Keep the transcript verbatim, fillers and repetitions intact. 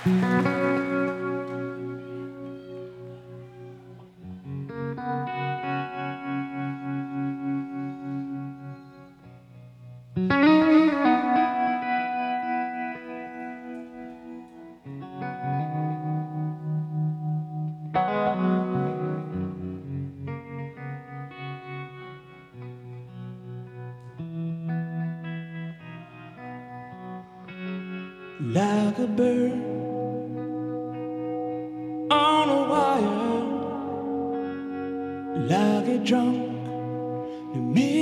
Like a bird on a wire, like a drunk in the